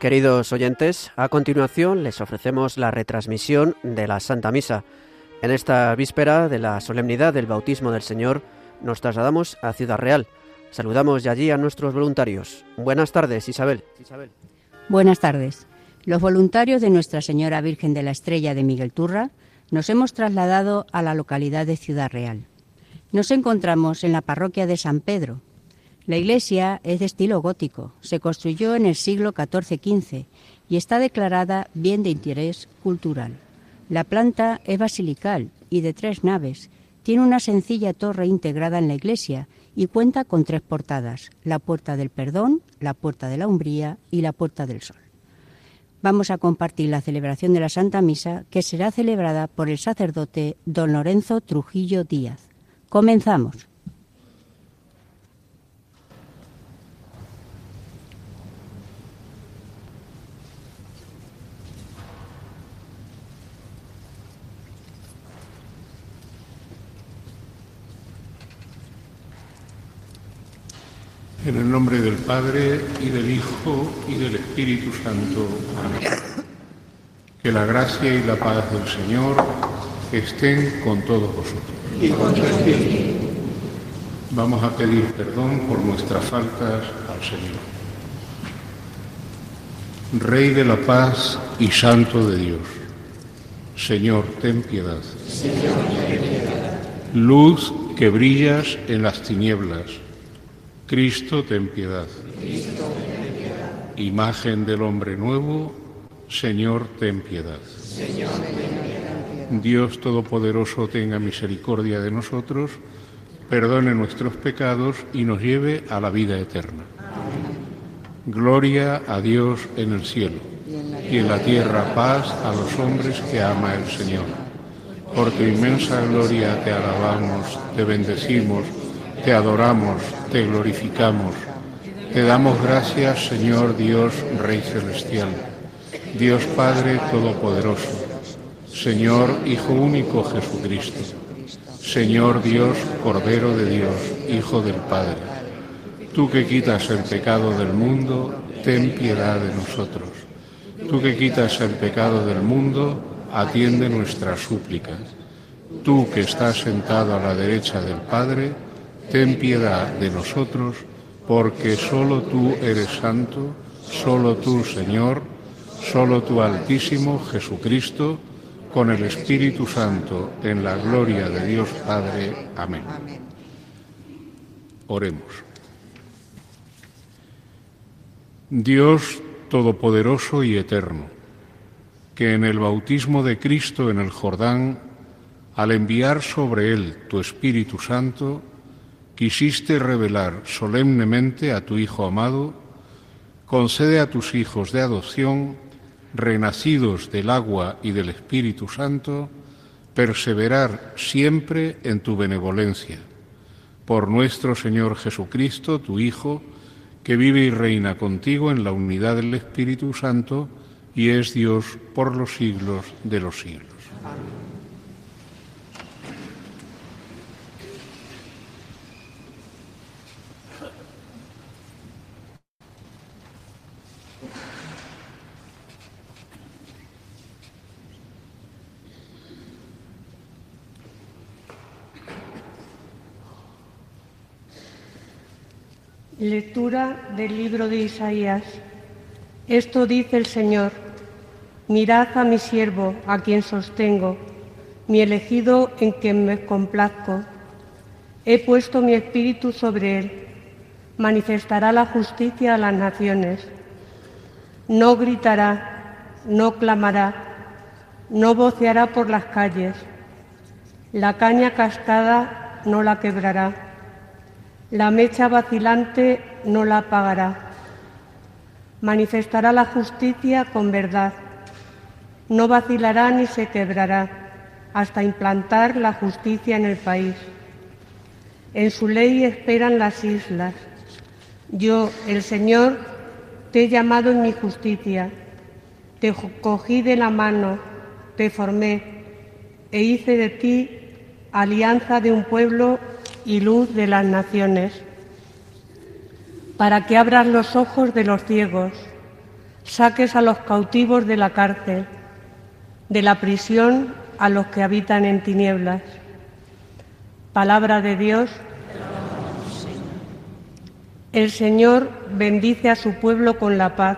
Queridos oyentes, a continuación les ofrecemos la retransmisión de la Santa Misa. En esta víspera de la solemnidad del bautismo del Señor nos trasladamos a Ciudad Real. Saludamos ya allí a nuestros voluntarios. Buenas tardes, Isabel. Buenas tardes. Los voluntarios de Nuestra Señora Virgen de la Estrella de Miguel Turra nos hemos trasladado a la localidad de Ciudad Real. Nos encontramos en la parroquia de San Pedro. La iglesia es de estilo gótico, se construyó en el siglo XIV-XV y está declarada bien de interés cultural. La planta es basilical y de 3 naves, tiene una sencilla torre integrada en la iglesia y cuenta con 3 portadas, la Puerta del Perdón, la Puerta de la Umbría y la Puerta del Sol. Vamos a compartir la celebración de la Santa Misa, que será celebrada por el sacerdote don Lorenzo Trujillo Díaz. Comenzamos. En el nombre del Padre, y del Hijo, y del Espíritu Santo. Amén. Que la gracia y la paz del Señor estén con todos vosotros. Y con tu espíritu. Vamos a pedir perdón por nuestras faltas al Señor. Rey de la paz y Santo de Dios, Señor, ten piedad. Señor, ten piedad. Luz que brillas en las tinieblas, Cristo, ten piedad. Cristo, ten piedad. Imagen del hombre nuevo, Señor, ten piedad. Señor, ten piedad. Dios Todopoderoso tenga misericordia de nosotros, perdone nuestros pecados y nos lleve a la vida eterna. Amén. Gloria a Dios en el cielo, y en la tierra paz a los hombres que ama el Señor. Por tu inmensa gloria te alabamos, te bendecimos, te adoramos, te glorificamos. Te damos gracias, Señor Dios, Rey Celestial, Dios Padre Todopoderoso, Señor Hijo único Jesucristo, Señor Dios, Cordero de Dios, Hijo del Padre. Tú que quitas el pecado del mundo, ten piedad de nosotros. Tú que quitas el pecado del mundo, atiende nuestras súplicas. Tú que estás sentado a la derecha del Padre, ten piedad de nosotros, porque solo tú eres santo, solo tú, Señor, solo tú, Altísimo Jesucristo, con el Espíritu Santo, en la gloria de Dios Padre. Amén. Oremos. Dios Todopoderoso y Eterno, que en el bautismo de Cristo en el Jordán, al enviar sobre él tu Espíritu Santo, quisiste revelar solemnemente a tu Hijo amado, concede a tus hijos de adopción, renacidos del agua y del Espíritu Santo, perseverar siempre en tu benevolencia. Por nuestro Señor Jesucristo, tu Hijo, que vive y reina contigo en la unidad del Espíritu Santo y es Dios por los siglos de los siglos. Amén. Lectura del libro de Isaías. Esto dice el Señor: mirad a mi siervo, a quien sostengo, mi elegido en quien me complazco. He puesto mi espíritu sobre él, manifestará la justicia a las naciones. No gritará, no clamará, no voceará por las calles. La caña cascada no la quebrará. La mecha vacilante no la apagará. Manifestará la justicia con verdad. No vacilará ni se quebrará hasta implantar la justicia en el país. En su ley esperan las islas. Yo, el Señor, te he llamado en mi justicia. Te cogí de la mano, te formé e hice de ti alianza de un pueblo y luz de las naciones, para que abras los ojos de los ciegos, saques a los cautivos de la cárcel, de la prisión a los que habitan en tinieblas. Palabra de Dios. El Señor bendice a su pueblo con la paz.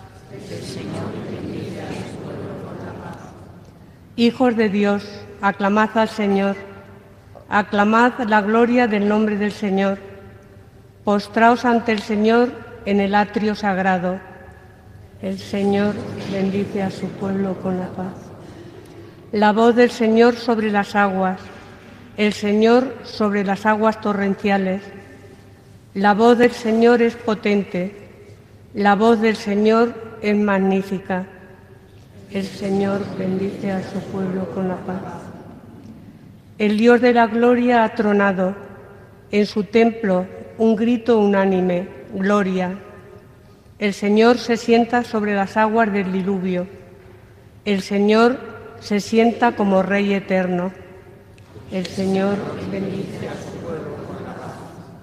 Hijos de Dios, aclamad al Señor, aclamad la gloria del nombre del Señor. Postraos ante el Señor en el atrio sagrado. El Señor bendice a su pueblo con la paz. La voz del Señor sobre las aguas, el Señor sobre las aguas torrenciales. La voz del Señor es potente, la voz del Señor es magnífica. El Señor bendice a su pueblo con la paz. El Dios de la gloria ha tronado, en su templo un grito unánime, gloria. El Señor se sienta sobre las aguas del diluvio. El Señor se sienta como Rey eterno. El Señor bendice a su pueblo con la paz.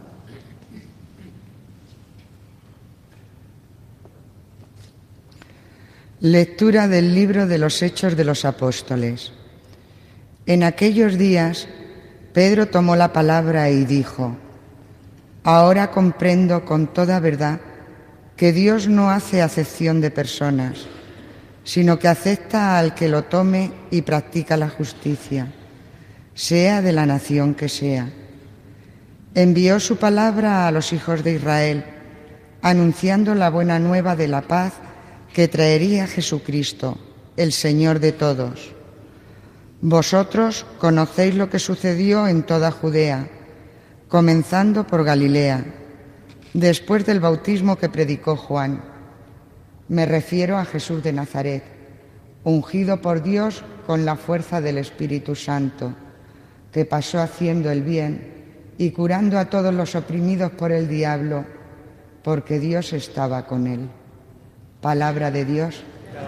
Lectura del libro de los Hechos de los Apóstoles. En aquellos días, Pedro tomó la palabra y dijo: Ahora comprendo con toda verdad que Dios no hace acepción de personas, sino que acepta al que lo tome y practica la justicia, sea de la nación que sea. Envió su palabra a los hijos de Israel, anunciando la buena nueva de la paz que traería Jesucristo, el Señor de todos. Vosotros conocéis lo que sucedió en toda Judea, comenzando por Galilea, después del bautismo que predicó Juan. Me refiero a Jesús de Nazaret, ungido por Dios con la fuerza del Espíritu Santo, que pasó haciendo el bien y curando a todos los oprimidos por el diablo, porque Dios estaba con él. Palabra de Dios.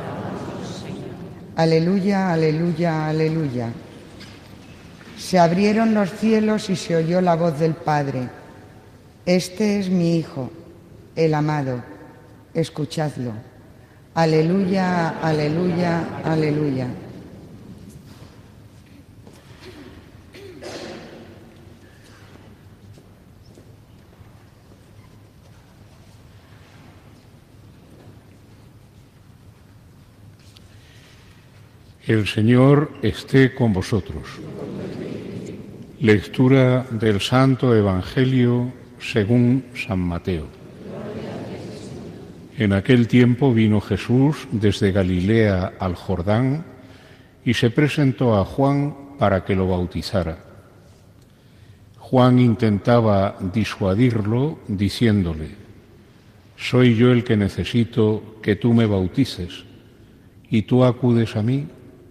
Aleluya, aleluya, aleluya. Se abrieron los cielos y se oyó la voz del Padre. Este es mi Hijo, el amado. Escuchadlo. Aleluya, aleluya, aleluya. El Señor esté con vosotros. Lectura del Santo Evangelio según San Mateo. En aquel tiempo vino Jesús desde Galilea al Jordán y se presentó a Juan para que lo bautizara. Juan intentaba disuadirlo diciéndole: «Soy yo el que necesito que tú me bautices, ¿y tú acudes a mí?».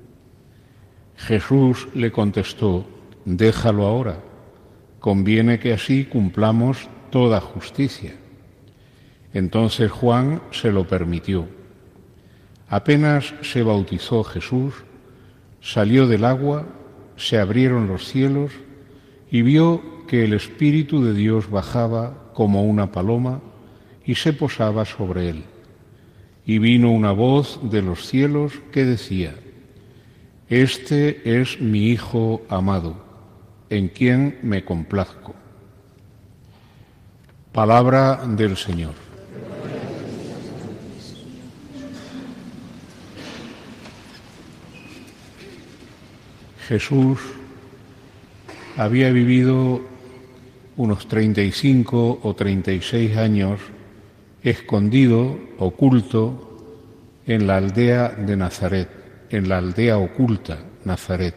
Jesús le contestó: «Déjalo ahora, conviene que así cumplamos toda justicia». Entonces Juan se lo permitió. Apenas se bautizó Jesús, salió del agua, se abrieron los cielos y vio que el Espíritu de Dios bajaba como una paloma y se posaba sobre él. Y vino una voz de los cielos que decía: «Este es mi Hijo amado, en quien me complazco». Palabra del Señor. Jesús había vivido unos 35 o 36 años escondido, oculto, en la aldea de Nazaret, en la aldea oculta, Nazaret.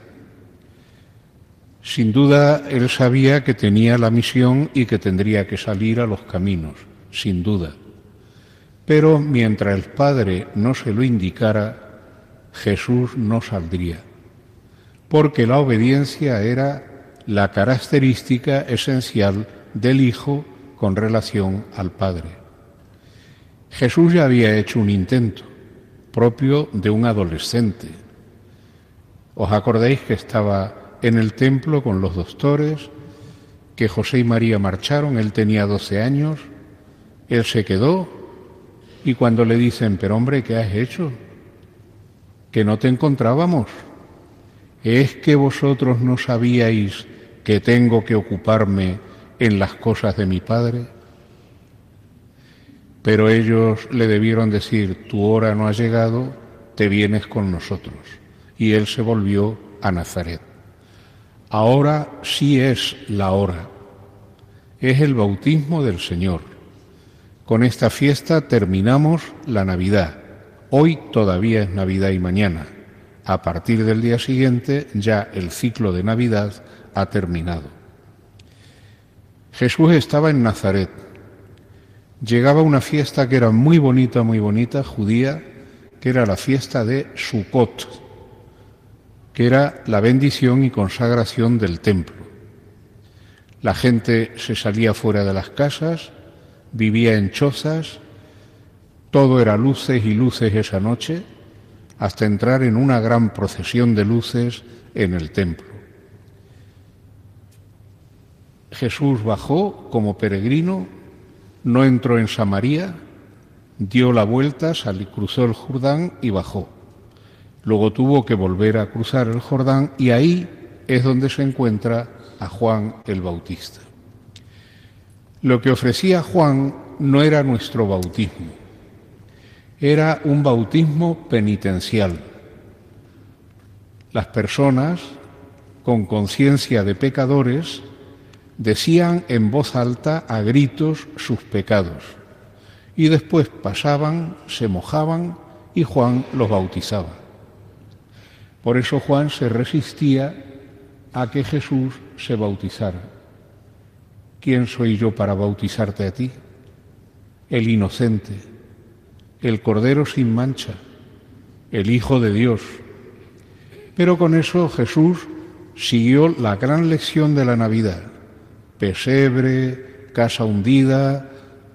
Sin duda, él sabía que tenía la misión y que tendría que salir a los caminos, sin duda. Pero mientras el Padre no se lo indicara, Jesús no saldría, porque la obediencia era la característica esencial del Hijo con relación al Padre. Jesús ya había hecho un intento, propio de un adolescente. ¿Os acordáis que estaba en el templo con los doctores, que José y María marcharon? Él tenía 12 años, él se quedó Y cuando le dicen, pero hombre, ¿qué has hecho? Que no te encontrábamos. ¿Es que vosotros no sabíais que tengo que ocuparme en las cosas de mi Padre? Pero ellos le debieron decir, tu hora no ha llegado, te vienes con nosotros. Y él se volvió a Nazaret. Ahora sí es la hora. Es el bautismo del Señor. Con esta fiesta terminamos la Navidad. Hoy todavía es Navidad y mañana. A partir del día siguiente ya el ciclo de Navidad ha terminado. Jesús estaba en Nazaret. Llegaba una fiesta que era muy bonita, judía, que era la fiesta de Sukkot, que era la bendición y consagración del templo. La gente se salía fuera de las casas, vivía en chozas, todo era luces y luces esa noche, hasta entrar en una gran procesión de luces en el templo. Jesús bajó como peregrino, no entró en Samaria, dio la vuelta, cruzó el Jordán y bajó. Luego tuvo que volver a cruzar el Jordán y ahí es donde se encuentra a Juan el Bautista. Lo que ofrecía Juan no era nuestro bautismo, era un bautismo penitencial. Las personas con conciencia de pecadores decían en voz alta a gritos sus pecados y después pasaban, se mojaban y Juan los bautizaba. Por eso Juan se resistía a que Jesús se bautizara. ¿Quién soy yo para bautizarte a ti? El inocente, el Cordero sin mancha, el Hijo de Dios. Pero con eso Jesús siguió la gran lección de la Navidad. Pesebre, casa hundida,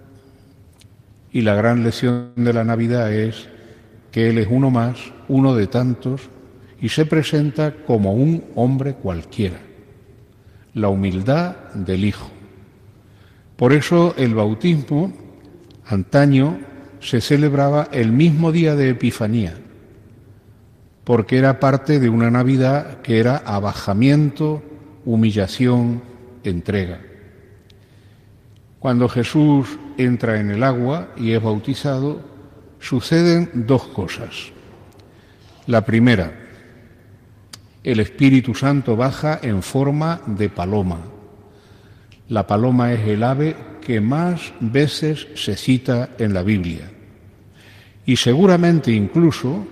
y la gran lección de la Navidad es que Él es uno más, uno de tantos, y se presenta como un hombre cualquiera, la humildad del Hijo. Por eso el bautismo, antaño, se celebraba el mismo día de Epifanía, porque era parte de una Navidad que era abajamiento, humillación, entrega. Cuando Jesús entra en el agua y es bautizado, suceden dos cosas. La primera, el Espíritu Santo baja en forma de paloma. La paloma es el ave que más veces se cita en la Biblia. Y seguramente incluso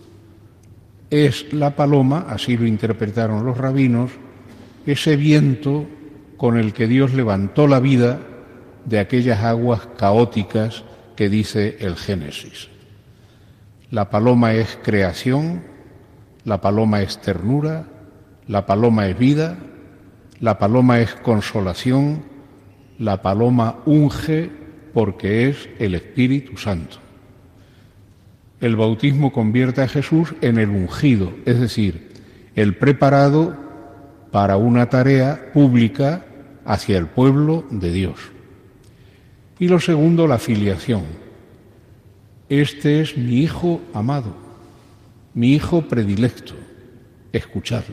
es la paloma, así lo interpretaron los rabinos, ese viento con el que Dios levantó la vida de aquellas aguas caóticas que dice el Génesis. La paloma es creación, la paloma es ternura, la paloma es vida, la paloma es consolación, la paloma unge porque es el Espíritu Santo. El bautismo convierte a Jesús en el ungido, es decir, el preparado para una tarea pública hacia el pueblo de Dios. Y lo segundo, la filiación. Este es mi Hijo amado, mi Hijo predilecto, escuchadlo.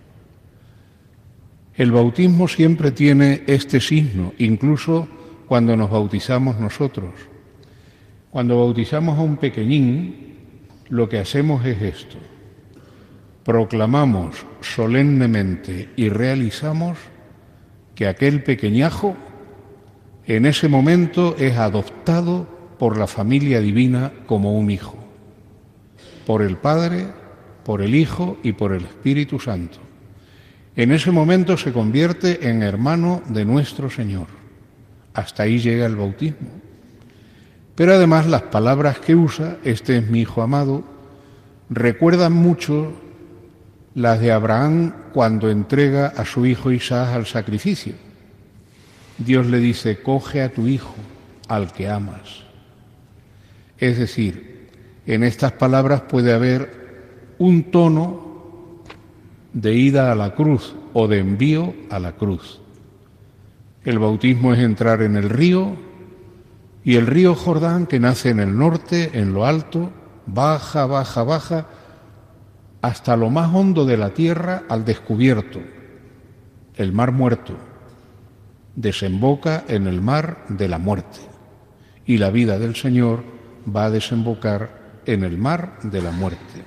El bautismo siempre tiene este signo, incluso cuando nos bautizamos nosotros. Cuando bautizamos a un pequeñín, lo que hacemos es esto. Proclamamos solemnemente y realizamos que aquel pequeñajo en ese momento es adoptado por la familia divina como un hijo, por el Padre, por el Hijo y por el Espíritu Santo. En ese momento se convierte en hermano de nuestro Señor. Hasta ahí llega el bautismo. Pero además las palabras que usa, este es mi Hijo amado, recuerdan mucho las de Abraham cuando entrega a su hijo Isaac al sacrificio. Dios le dice, coge a tu hijo, al que amas. Es decir, en estas palabras puede haber un tono de ida a la cruz o de envío a la cruz. El bautismo es entrar en el río, Y el río Jordán, que nace en el norte, en lo alto, baja, baja, baja, hasta lo más hondo de la tierra, al descubierto, el mar muerto. Desemboca en el mar de la muerte. Y la vida del Señor va a desembocar en el mar de la muerte.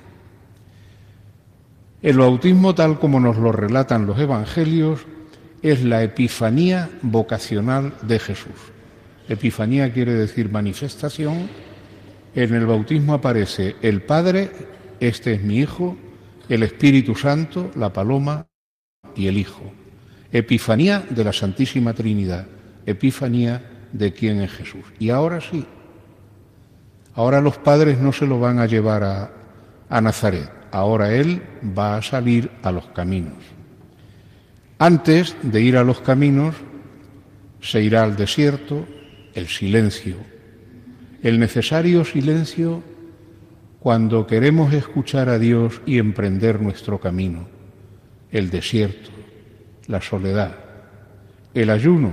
El bautismo, tal como nos lo relatan los evangelios, es la epifanía vocacional de Jesús. Epifanía quiere decir manifestación. En el bautismo aparece el Padre, este es mi Hijo, el Espíritu Santo, la paloma y el Hijo. Epifanía de la Santísima Trinidad, epifanía de quién es Jesús. Y ahora sí, ahora los padres no se lo van a llevar a Nazaret, ahora Él va a salir a los caminos. Antes de ir a los caminos, se irá al desierto, el silencio, el necesario silencio cuando queremos escuchar a Dios y emprender nuestro camino, el desierto, la soledad, el ayuno,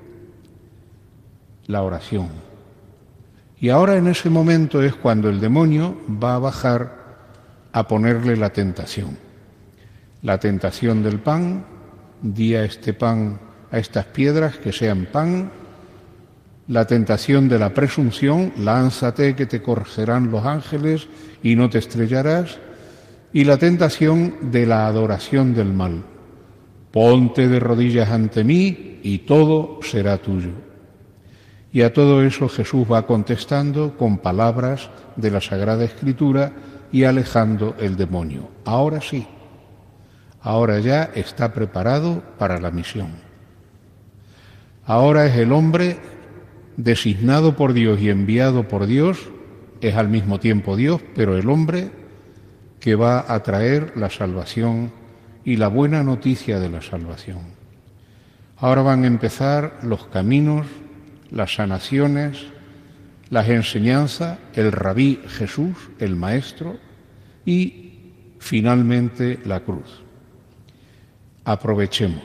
la oración. Y ahora en ese momento es cuando el demonio va a bajar a ponerle la tentación del pan. Di a este pan, a estas piedras que sean pan. La tentación de la presunción, lánzate que te corregirán los ángeles y no te estrellarás. Y la tentación de la adoración del mal, ponte de rodillas ante mí y todo será tuyo. Y a todo eso Jesús va contestando con palabras de la Sagrada Escritura y alejando el demonio. Ahora sí. Ahora ya está preparado para la misión. Ahora es el hombre designado por Dios y enviado por Dios, es al mismo tiempo Dios, pero el hombre que va a traer la salvación y la buena noticia de la salvación. Ahora van a empezar los caminos, las sanaciones, las enseñanzas, el rabí Jesús, el Maestro, y finalmente la cruz. Aprovechemos,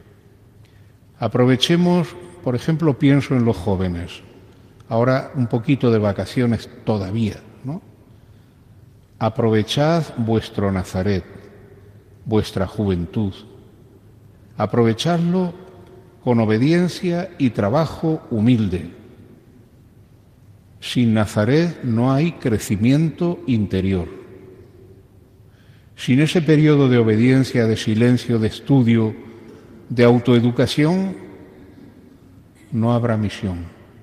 por ejemplo, pienso en los jóvenes, ahora un poquito de vacaciones todavía, ¿no? Aprovechad vuestro Nazaret, vuestra juventud, aprovechadlo con obediencia y trabajo humilde. Sin Nazaret no hay crecimiento interior. Sin ese periodo de obediencia, de silencio, de estudio, de autoeducación, no habrá misión.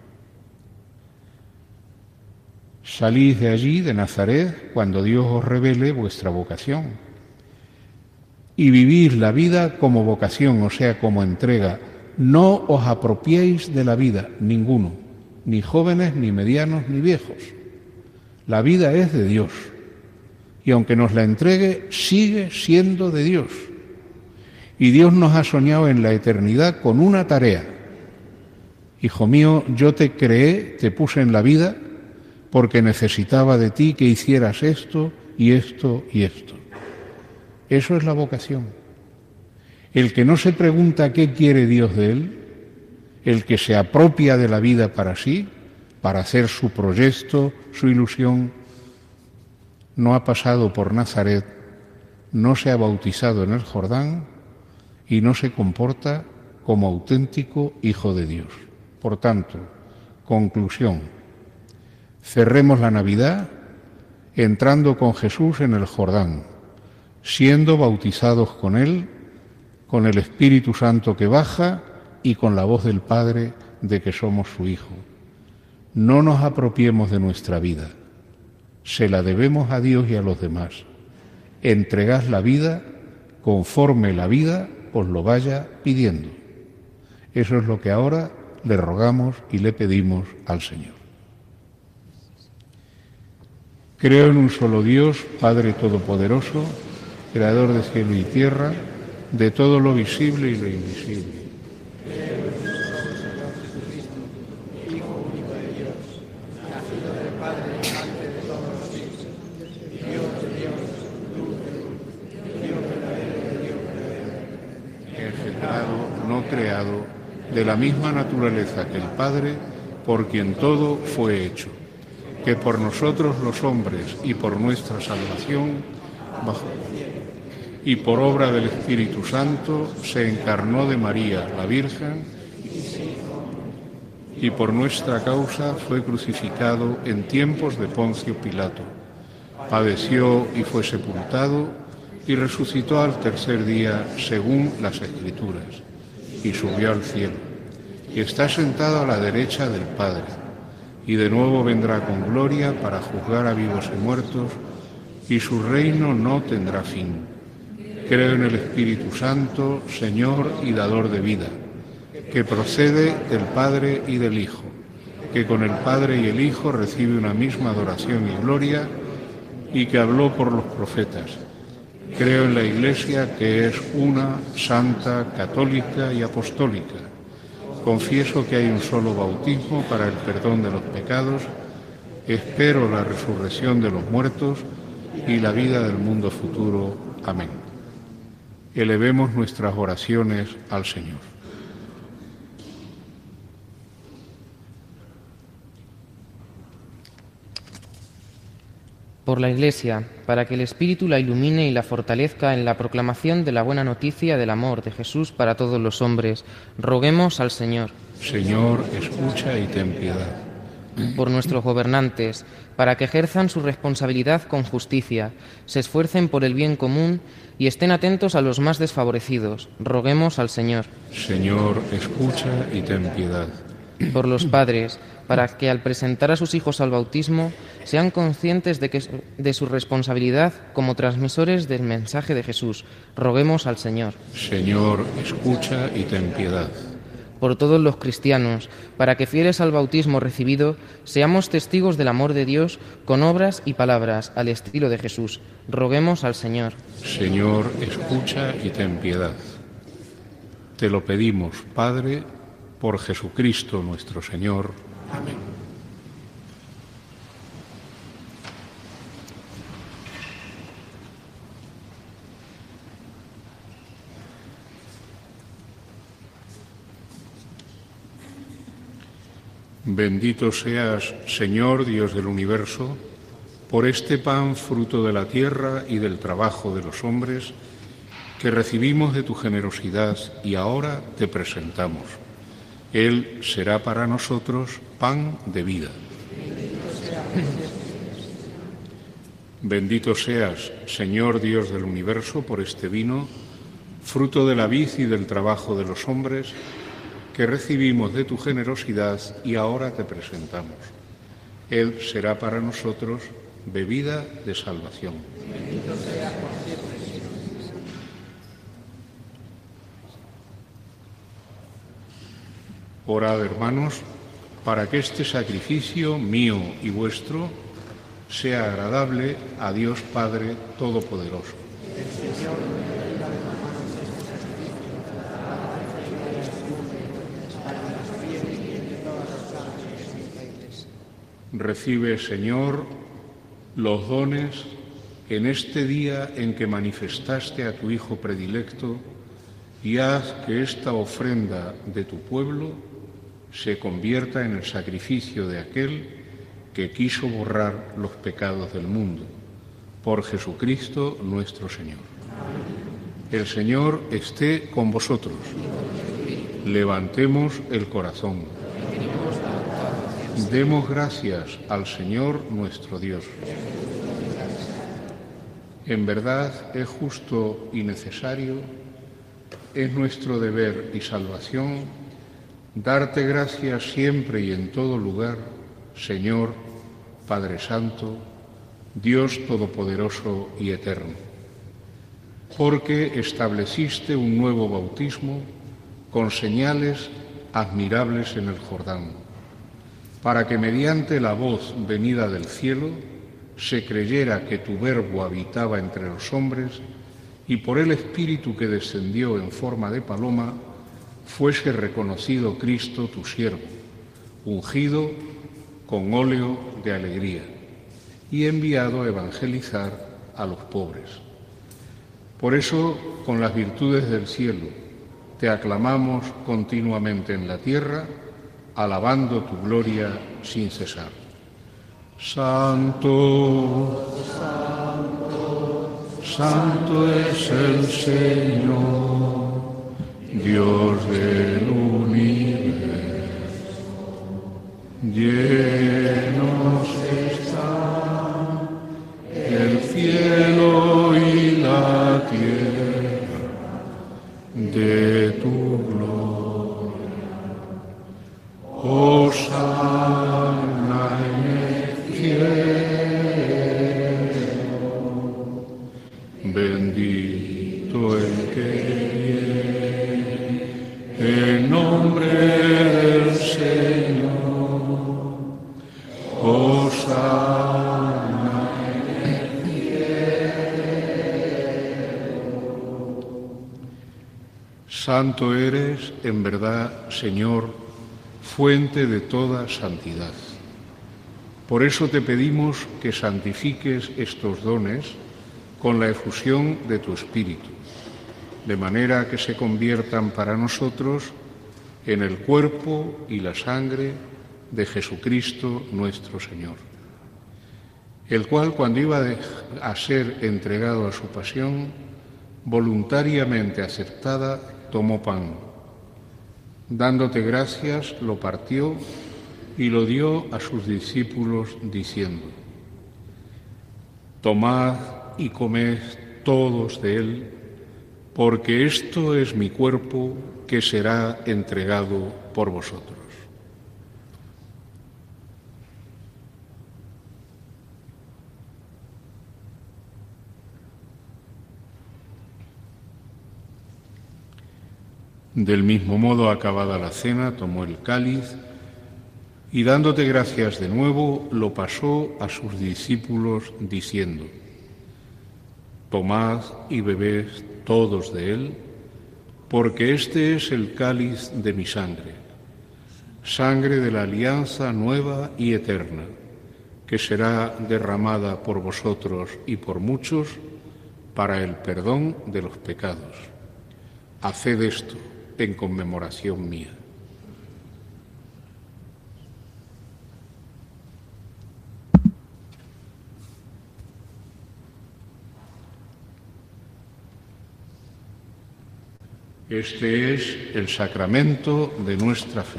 Salid de allí, de Nazaret, cuando Dios os revele vuestra vocación. Y vivid la vida como vocación, o sea, como entrega. No os apropiéis de la vida, ninguno, ni jóvenes, ni medianos, ni viejos. La vida es de Dios. Y aunque nos la entregue, sigue siendo de Dios. Y Dios nos ha soñado en la eternidad con una tarea. Hijo mío, yo te creé, te puse en la vida, porque necesitaba de ti que hicieras esto y esto y esto. Eso es la vocación. El que no se pregunta qué quiere Dios de él, el que se apropia de la vida para sí, para hacer su proyecto, su ilusión, no ha pasado por Nazaret, no se ha bautizado en el Jordán y no se comporta como auténtico hijo de Dios. Por tanto, conclusión, cerremos la Navidad entrando con Jesús en el Jordán, siendo bautizados con Él, con el Espíritu Santo que baja y con la voz del Padre de que somos su Hijo. No nos apropiemos de nuestra vida. Se la debemos a Dios y a los demás. Entregad la vida conforme la vida os lo vaya pidiendo. Eso es lo que ahora le rogamos y le pedimos al Señor. Creo en un solo Dios, Padre Todopoderoso, Creador de cielo y tierra, de todo lo visible y lo invisible. Creado, de la misma naturaleza que el Padre, por quien todo fue hecho, que por nosotros los hombres y por nuestra salvación, y por obra del Espíritu Santo, se encarnó de María, la Virgen, y por nuestra causa fue crucificado en tiempos de Poncio Pilato. Padeció y fue sepultado, y resucitó al tercer día, según las Escrituras, y subió al cielo, y está sentado a la derecha del Padre, y de nuevo vendrá con gloria para juzgar a vivos y muertos, y su reino no tendrá fin. Creo en el Espíritu Santo, Señor y dador de vida, que procede del Padre y del Hijo, que con el Padre y el Hijo recibe una misma adoración y gloria, y que habló por los profetas. Creo en la Iglesia, que es una, santa, católica y apostólica. Confieso que hay un solo bautismo para el perdón de los pecados. Espero la resurrección de los muertos y la vida del mundo futuro. Amén. Elevemos nuestras oraciones al Señor. Por la Iglesia, para que el Espíritu la ilumine y la fortalezca en la proclamación de la buena noticia del amor de Jesús para todos los hombres, roguemos al Señor. Señor, escucha y ten piedad. Por nuestros gobernantes, para que ejerzan su responsabilidad con justicia, se esfuercen por el bien común y estén atentos a los más desfavorecidos, roguemos al Señor. Señor, escucha y ten piedad. Por los padres, para que al presentar a sus hijos al bautismo sean conscientes de su responsabilidad como transmisores del mensaje de Jesús. Roguemos al Señor. Señor, escucha y ten piedad. Por todos los cristianos, para que fieles al bautismo recibido, seamos testigos del amor de Dios con obras y palabras al estilo de Jesús. Roguemos al Señor. Señor, escucha y ten piedad. Te lo pedimos, Padre, por Jesucristo nuestro Señor. Amén. Bendito seas, Señor Dios del universo, por este pan fruto de la tierra y del trabajo de los hombres, que recibimos de tu generosidad y ahora te presentamos. Él será para nosotros pan de vida. Bendito seas, Señor Dios del universo, por este vino, fruto de la vid y del trabajo de los hombres, que recibimos de tu generosidad y ahora te presentamos. Él será para nosotros bebida de salvación. Orad, hermanos, para que este sacrificio mío y vuestro sea agradable a Dios Padre Todopoderoso. Recibe, Señor, los dones en este día en que manifestaste a tu Hijo predilecto, y haz que esta ofrenda de tu pueblo se convierta en el sacrificio de aquel que quiso borrar los pecados del mundo. Por Jesucristo nuestro Señor. El Señor esté con vosotros. Levantemos el corazón. Demos gracias al Señor nuestro Dios. En verdad es justo y necesario, es nuestro deber y salvación, darte gracias siempre y en todo lugar, Señor, Padre Santo, Dios Todopoderoso y Eterno, porque estableciste un nuevo bautismo con señales admirables en el Jordán, para que mediante la voz venida del cielo se creyera que tu Verbo habitaba entre los hombres y por el Espíritu que descendió en forma de paloma fuese reconocido Cristo tu siervo, ungido con óleo de alegría y enviado a evangelizar a los pobres. Por eso, con las virtudes del cielo, te aclamamos continuamente en la tierra, alabando tu gloria sin cesar. Santo, santo, santo es el Señor, Dios del universo. Llenos están el cielo y la tierra de tu gloria. Hosana en el cielo, bendito el que viene en nombre del Señor. Hosana en el cielo. Santo eres, en verdad, Señor, fuente de toda santidad. Por eso te pedimos que santifiques estos dones con la efusión de tu Espíritu, de manera que se conviertan para nosotros en el cuerpo y la sangre de Jesucristo nuestro Señor, el cual, cuando iba a ser entregado a su pasión, voluntariamente aceptada, tomó pan. Dándote gracias, lo partió y lo dio a sus discípulos, diciendo: Tomad y comed todos de él, porque esto es mi cuerpo que será entregado por vosotros. Del mismo modo, acabada la cena, tomó el cáliz y, dándote gracias de nuevo, lo pasó a sus discípulos, diciendo: Tomad y bebed todos de él, porque este es el cáliz de mi sangre, sangre de la alianza nueva y eterna, que será derramada por vosotros y por muchos para el perdón de los pecados. Haced esto en conmemoración mía. Este es el sacramento de nuestra fe.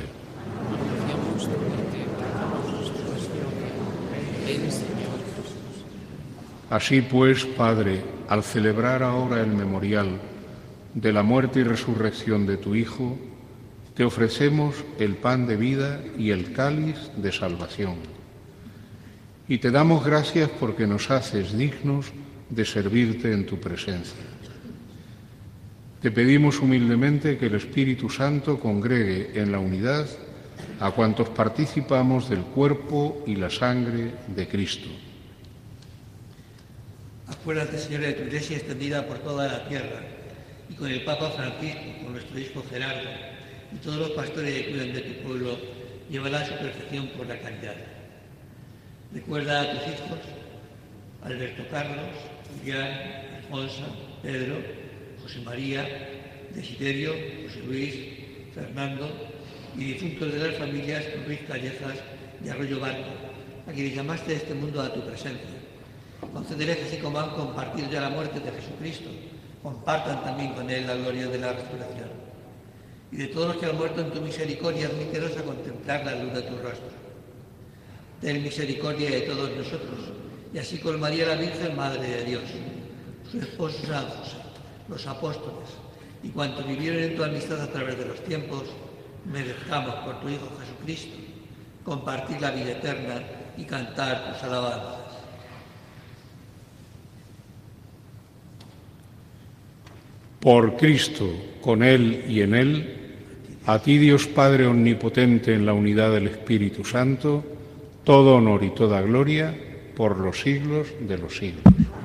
Así pues, Padre, al celebrar ahora el memorial de la muerte y resurrección de tu Hijo, te ofrecemos el pan de vida y el cáliz de salvación. Y te damos gracias porque nos haces dignos de servirte en tu presencia. Te pedimos humildemente que el Espíritu Santo congregue en la unidad a cuantos participamos del cuerpo y la sangre de Cristo. Acuérdate, Señor, de tu Iglesia extendida por toda la tierra, y con el Papa Francisco, con nuestro obispo Gerardo, y todos los pastores que cuidan de tu pueblo, llévala a su perfección por la caridad. Recuerda a tus hijos, Alberto Carlos, Julián, Alfonso, Pedro, José María, Desiderio, José Luis, Fernando, y difuntos de las familias Ruiz Callejas y Arroyo Barco, a quienes llamaste de este mundo a tu presencia. Concédeles así como han compartido ya la muerte de Jesucristo, compartan también con él la gloria de la resurrección. Y de todos los que han muerto en tu misericordia, admítelos a contemplar la luz de tu rostro. Ten misericordia de todos nosotros, y así con María la Virgen, Madre de Dios, su esposo San José, los apóstoles, y cuantos vivieron en tu amistad a través de los tiempos, merezcamos por tu Hijo Jesucristo compartir la vida eterna y cantar tus alabanzas. Por Cristo, con Él y en Él, a ti, Dios Padre omnipotente en la unidad del Espíritu Santo, todo honor y toda gloria por los siglos de los siglos.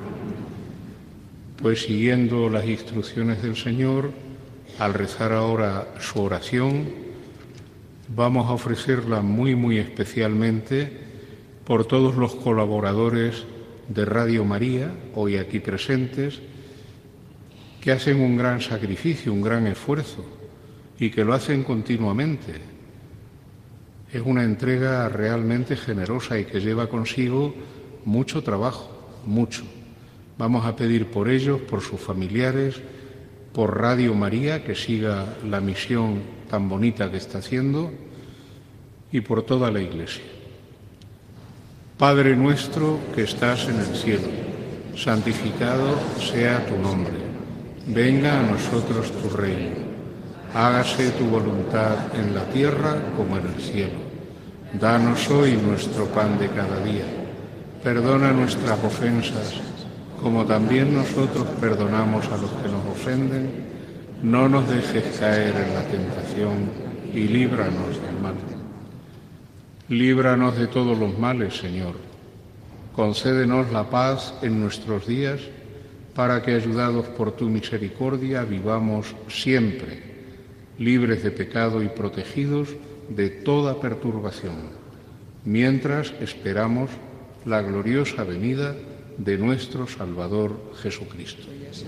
Pues siguiendo las instrucciones del Señor, al rezar ahora su oración, vamos a ofrecerla muy especialmente por todos los colaboradores de Radio María, hoy aquí presentes, que hacen un gran sacrificio, un gran esfuerzo, y que lo hacen continuamente, Es una entrega realmente generosa y que lleva consigo mucho trabajo, mucho. Vamos a pedir por ellos, por sus familiares, por Radio María, que siga la misión tan bonita que está haciendo, y por toda la Iglesia. Padre nuestro que estás en el cielo, santificado sea tu nombre. Venga a nosotros tu reino. Hágase tu voluntad en la tierra como en el cielo. Danos hoy nuestro pan de cada día. Perdona nuestras ofensas, como también nosotros perdonamos a los que nos ofenden. No nos dejes caer en la tentación y líbranos del mal. Líbranos de todos los males, Señor. Concédenos la paz en nuestros días, para que, ayudados por tu misericordia, vivamos siempre libres de pecado y protegidos de toda perturbación, mientras esperamos la gloriosa venida de nuestro Salvador Jesucristo.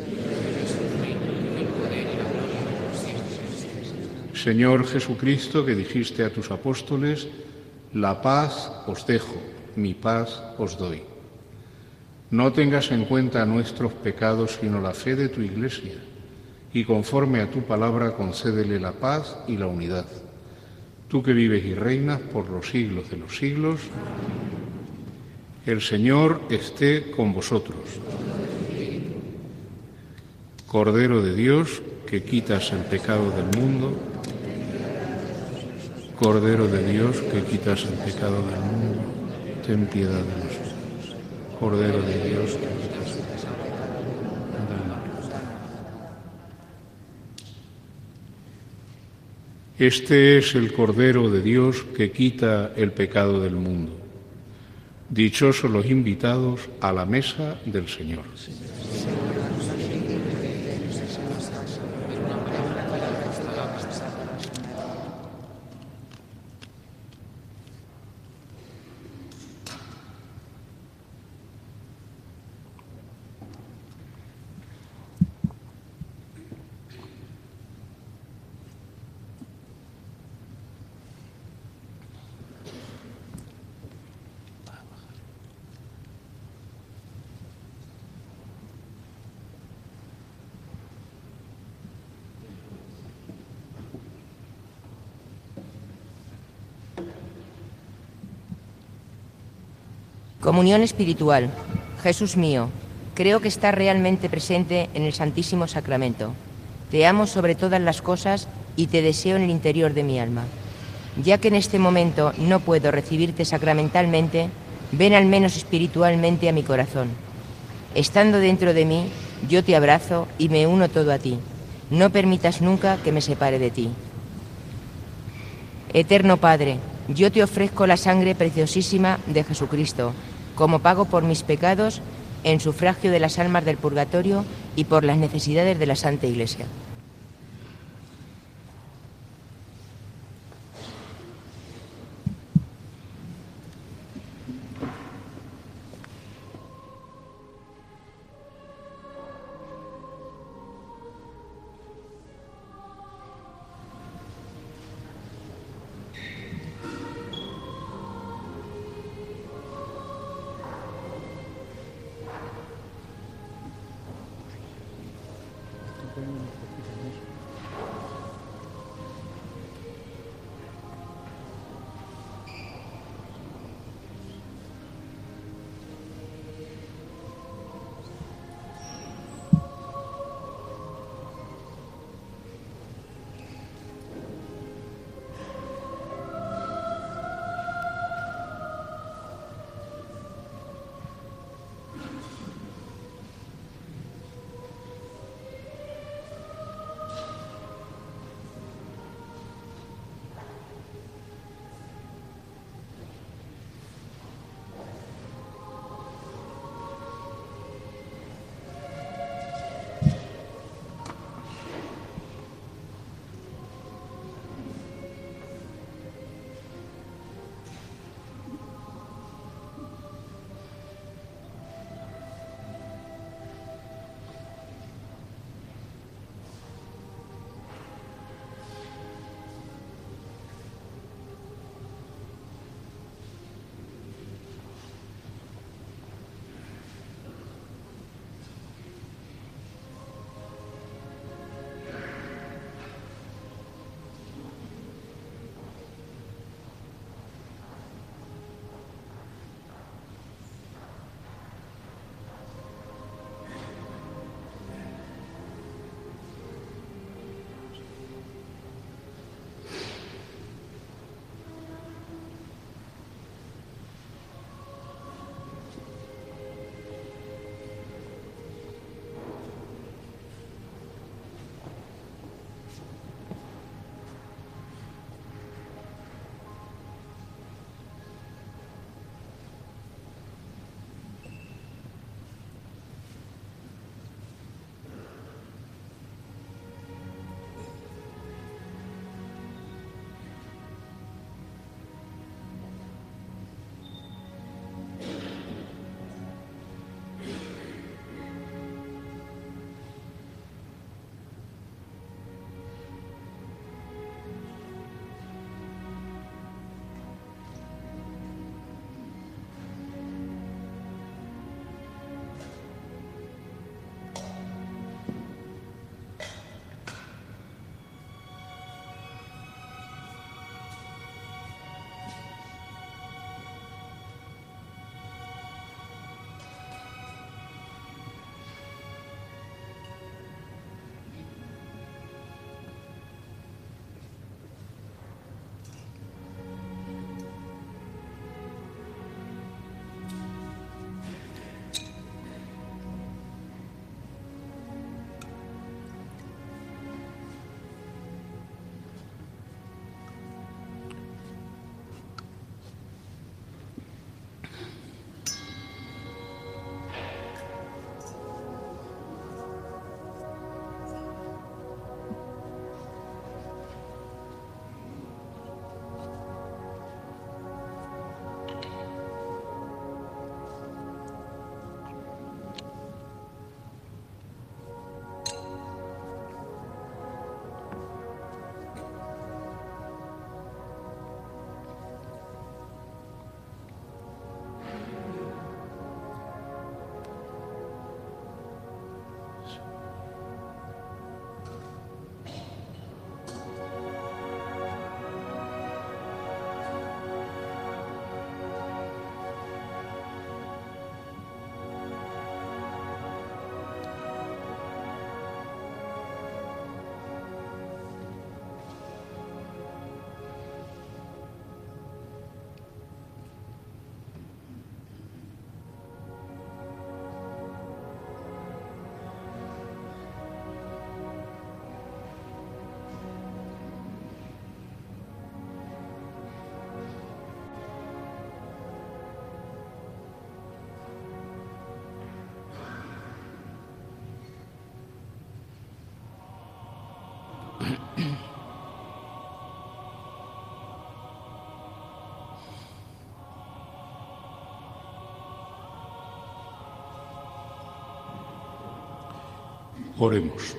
Señor Jesucristo, que dijiste a tus apóstoles: la paz os dejo, mi paz os doy. No tengas en cuenta nuestros pecados, sino la fe de tu Iglesia, y conforme a tu palabra concédele la paz y la unidad. Tú que vives y reinas por los siglos de los siglos, el Señor esté con vosotros. Cordero de Dios, que quitas el pecado del mundo, Cordero de Dios, que quitas el pecado del mundo, ten piedad de nosotros. Cordero de Dios, que quitas el pecado del mundo. Este es el Cordero de Dios que quita el pecado del mundo. Dichosos los invitados a la mesa del Señor. Comunión espiritual. Jesús mío, creo que estás realmente presente en el Santísimo Sacramento. Te amo sobre todas las cosas y te deseo en el interior de mi alma. Ya que en este momento no puedo recibirte sacramentalmente, ven al menos espiritualmente a mi corazón. Estando dentro de mí, yo te abrazo y me uno todo a ti. No permitas nunca que me separe de ti. Eterno Padre, yo te ofrezco la sangre preciosísima de Jesucristo, como pago por mis pecados, en sufragio de las almas del purgatorio y por las necesidades de la Santa Iglesia. Oremos.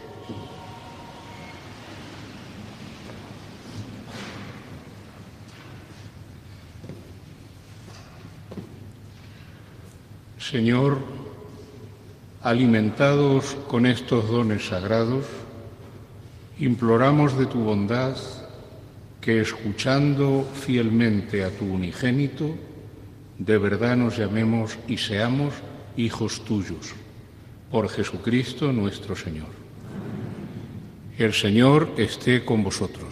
Señor, alimentados con estos dones sagrados, imploramos de tu bondad que, escuchando fielmente a tu unigénito, de verdad nos llamemos y seamos hijos tuyos, por Jesucristo nuestro Señor. El Señor esté con vosotros.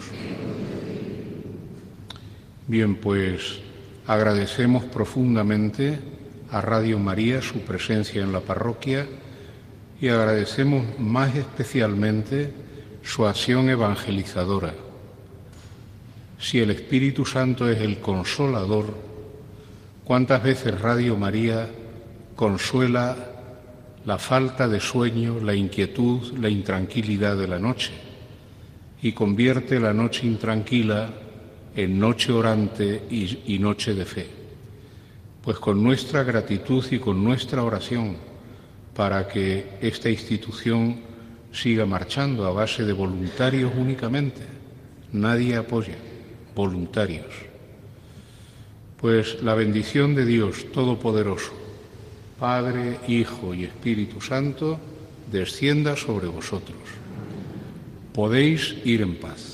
Bien, pues agradecemos profundamente a Radio María su presencia en la parroquia y agradecemos más especialmente su acción evangelizadora. Si el Espíritu Santo es el consolador, ¿cuántas veces Radio María consuela la falta de sueño, la inquietud, la intranquilidad de la noche y convierte la noche intranquila en noche orante y noche de fe? Pues con nuestra gratitud y con nuestra oración para que esta institución siga marchando a base de voluntarios únicamente, nadie apoya, voluntarios. Pues la bendición de Dios Todopoderoso, Padre, Hijo y Espíritu Santo, descienda sobre vosotros. Podéis ir en paz.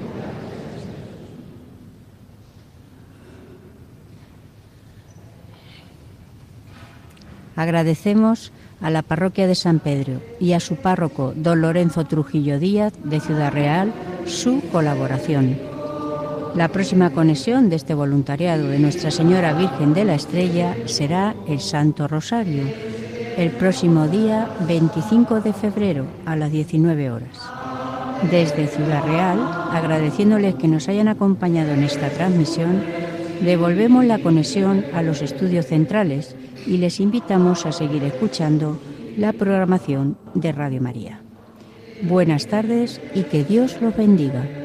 Agradecemos a la parroquia de San Pedro y a su párroco, don Lorenzo Trujillo Díaz, de Ciudad Real, su colaboración. La próxima conexión de este voluntariado de Nuestra Señora Virgen de la Estrella será el Santo Rosario, el próximo día 25 de febrero a las 19 horas. Desde Ciudad Real, agradeciéndoles que nos hayan acompañado en esta transmisión, devolvemos la conexión a los estudios centrales y les invitamos a seguir escuchando la programación de Radio María. Buenas tardes y que Dios los bendiga.